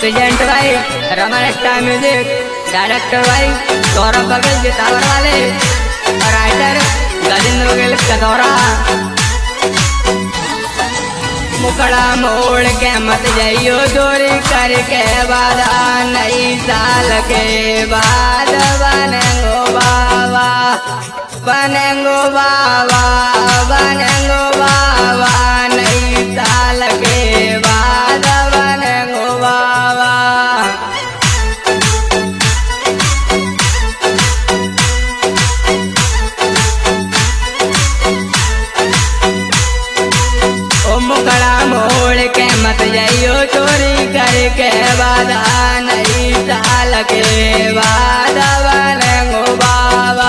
Present भाई Raman star music, director भाई सौरभ बघेल जितावर वाले, राइटर गजेंद्र बघेल कदौरा। मुकड़ा मोड़ के मत जाइयो चोरी करके वादा, नई साल के बाद बनेंगो बाबा, बनेंगो बाबा, बनेंगो बाबा, नई साल के बाद बनेंगो बाबा। ओ मुकड़ा मोड़ के मत जाइयो चोरी करके वादा, नई साल के बाद बनेंगो बाबा।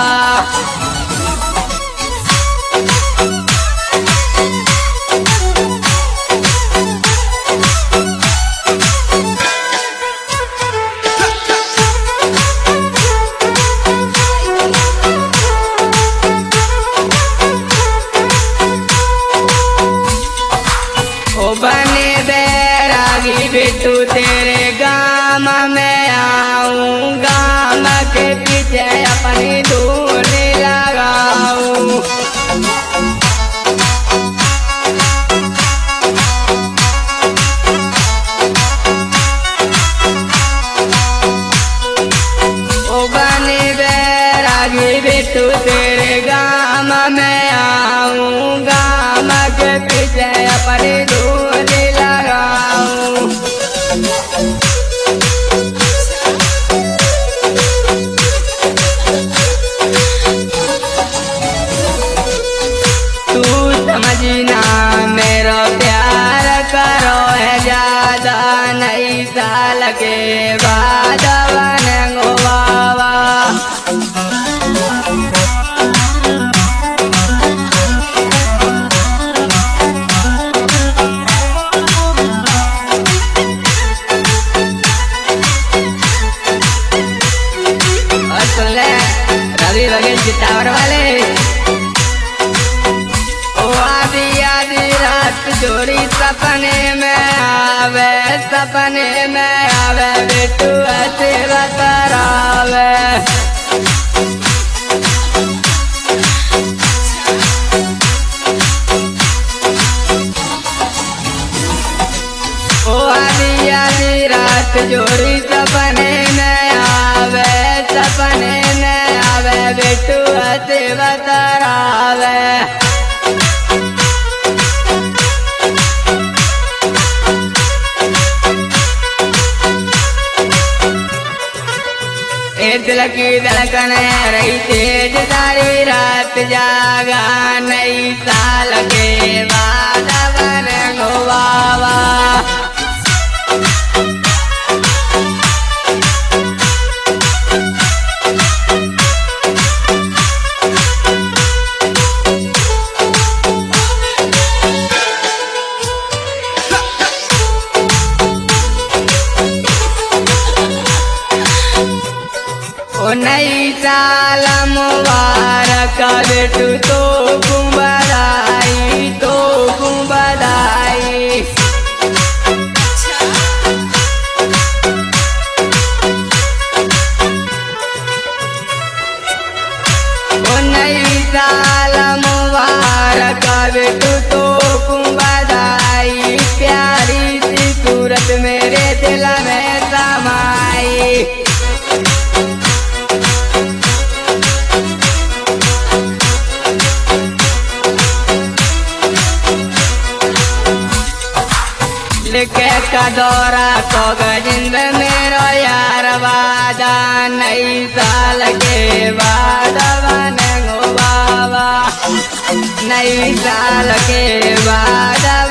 बने बैरागी बिट्टू तेरे गाम में आऊं, गाम के पीछे अपनी धूल लगाऊं। ओ बने बैरागी बिट्टू तेरे गाम में आऊं, गाम के पीछे अपनी धूल लगाऊं। तू समझना मेरा प्यार करो है ज्यादा, नई साल के बाद बनेंगो बाबा। रवि बघेल जितावर वाले, ओ आधी आधी रात जोड़ी सपने में आवे, सपने में आवे बिट्टू ऐसे बतरावे। ओ आधी आधी रात जोड़ी सपने में आवे, सपने में आवे बिट्टू ऐसे बतरावे। दिल की धड़कन रही तेज सारी रात जागा, नई साल के बाद बनेंगो बाबा। ओ नई साल मुबारक बिट्टू तो बधाई, तो बधाई। ओ नई साल मुबारक बिट्टू तो बधाई, प्यारी सी सूरत मेरे दिल में समाई। के कदौरा को गजेंद्र मेरो यार वादा, नई साल के बाद बनेंगो बाबा, नई साल के बाद